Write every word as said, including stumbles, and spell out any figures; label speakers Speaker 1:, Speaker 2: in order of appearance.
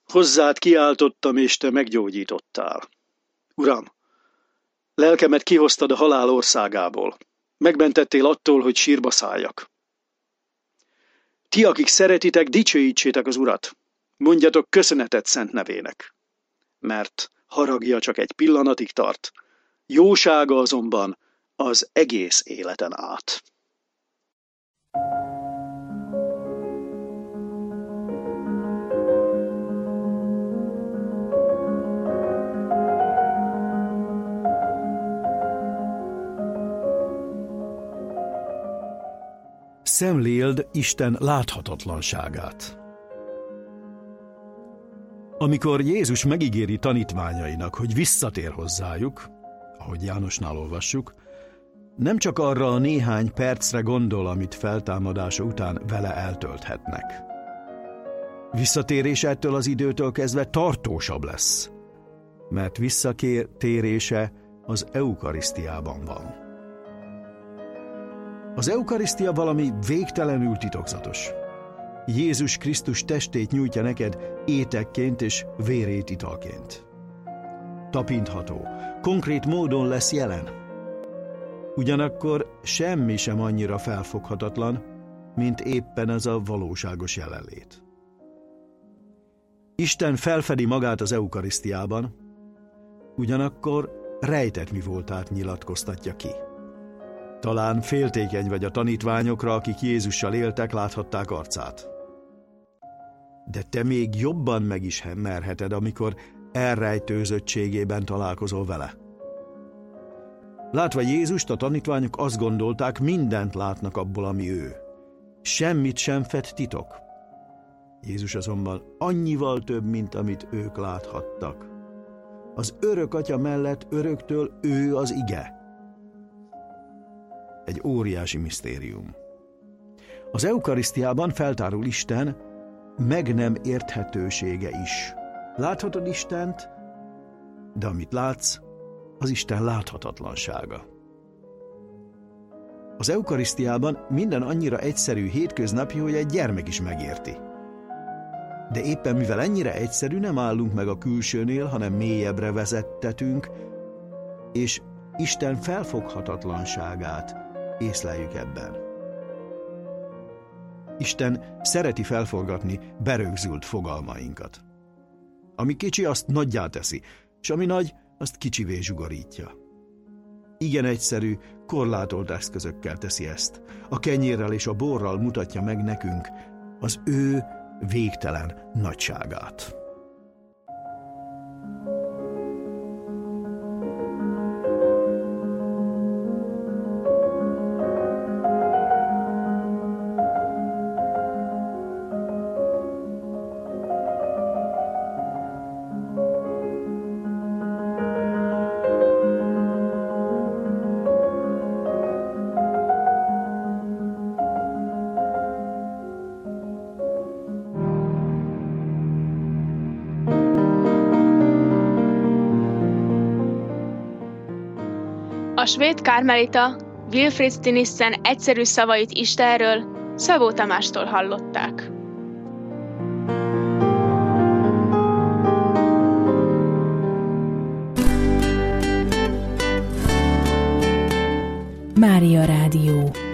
Speaker 1: Hozzád kiáltottam, és te meggyógyítottál. Uram, lelkemet kihoztad a halál országából. Megmentettél attól, hogy sírba szálljak. Ti, akik szeretitek, dicsőítsétek az Urat. Mondjatok köszönetet szent nevének. Mert haragja csak egy pillanatig tart, jósága azonban az egész életen át.
Speaker 2: Szemléld Isten láthatatlanságát. Amikor Jézus megígéri tanítványainak, hogy visszatér hozzájuk, ahogy Jánosnál olvassuk, nem csak arra a néhány percre gondol, amit feltámadása után vele eltölthetnek. Visszatérés ettől az időtől kezdve tartósabb lesz, mert visszatérése az eukarisztiában van. Az eukarisztia valami végtelenül titokzatos. Jézus Krisztus testét nyújtja neked étekként és vérét italként. Tapintható, konkrét módon lesz jelen. Ugyanakkor semmi sem annyira felfoghatatlan, mint éppen ez a valóságos jelenlét. Isten felfedi magát az eukarisztiában, ugyanakkor rejtett mi voltát nyilatkoztatja ki. Talán féltékeny vagy a tanítványokra, akik Jézussal éltek, láthatták arcát. De te még jobban meg is merheted, amikor elrejtőzöttségében találkozol vele. Látva Jézust, a tanítványok azt gondolták, mindent látnak abból, ami ő. Semmit sem fed titok. Jézus azonban annyival több, mint amit ők láthattak. Az örök Atya mellett öröktől ő az ige. Egy óriási misztérium. Az eukarisztiában feltárul Isten meg nem érthetősége is. Láthatod Istent, de amit látsz, az Isten láthatatlansága. Az eukarisztiában minden annyira egyszerű, hétköznapi, hogy egy gyermek is megérti. De éppen mivel ennyire egyszerű, nem állunk meg a külsőnél, hanem mélyebbre vezettetünk, és Isten felfoghatatlanságát észleljük ebben. Isten szereti felforgatni berögzült fogalmainkat. Ami kicsi, azt nagyjá teszi, és ami nagy, azt kicsivé zsugorítja. Igen egyszerű, korlátolt eszközökkel teszi ezt. A kenyérrel és a borral mutatja meg nekünk az ő végtelen nagyságát.
Speaker 3: A svéd kármelita Wilfrid Stinissen egyszerű szavait Istenről Szabó Tamástól hallották.
Speaker 4: Mária Rádió.